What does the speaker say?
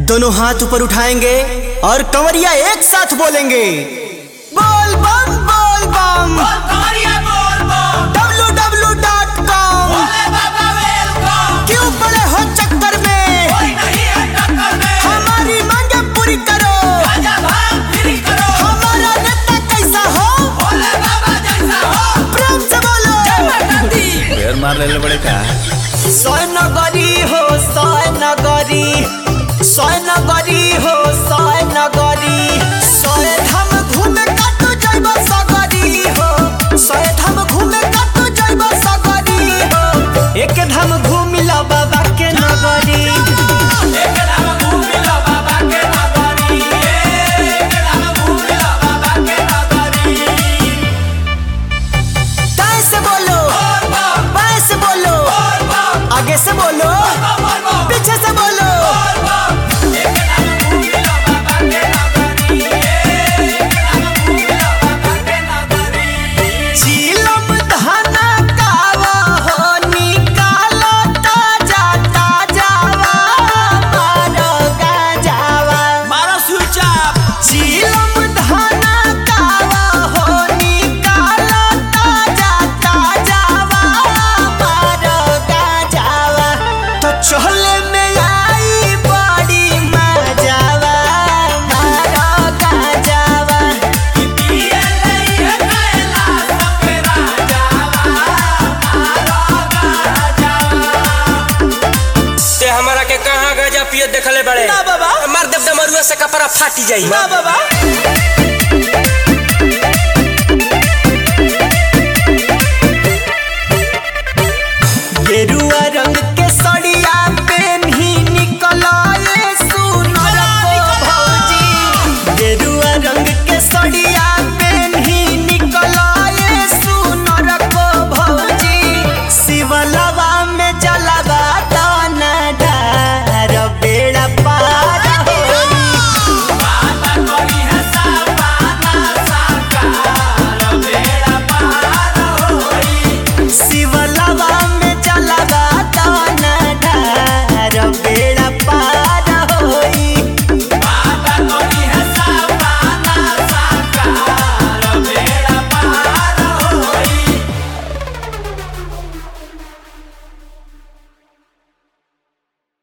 दोनों हाथ ऊपर उठाएंगे और कंवरिया एक साथ बोलेंगे, बोल बम बोल बम www.com। क्यों पड़े हो चक्कर में, हमारी मांगे पूरी करो। हमारा नेता कैसा हो, प्रेम से बोलो। पैर मार ले बड़े का सोय नगरी हो सोय नगरी, सोय नगरी हो सोय नगरी। सोय धाम घूमे का तू जाइबा सगरी हो, सोय धाम घूमे का तू जाइबा सगरी हो। एक धाम घूमिला बाबा के नगरी, एक धाम घूमिला बाबा के नगरी, एक धाम घूमिला बाबा के नगरी। दाएं से बोलो, बाएं से बोलो, आगे से बोलो, पीछे से बोलो। झीलम धाना कावा हो, निकालो ताजा ताजावा, मारो गाजावा, मारो स्विच अप। झीलम धाना कावा हो, निकालो ताजा ताजावा, मारो गाजावा। तो चोले में आई बड़ी मजावा, मारो गाजावा। ते हमारा के कहाँ गजा पिए देखले बड़े ना बाबा, मार देव डमरुआ से कपड़ा फाटी जाई ना बाबा।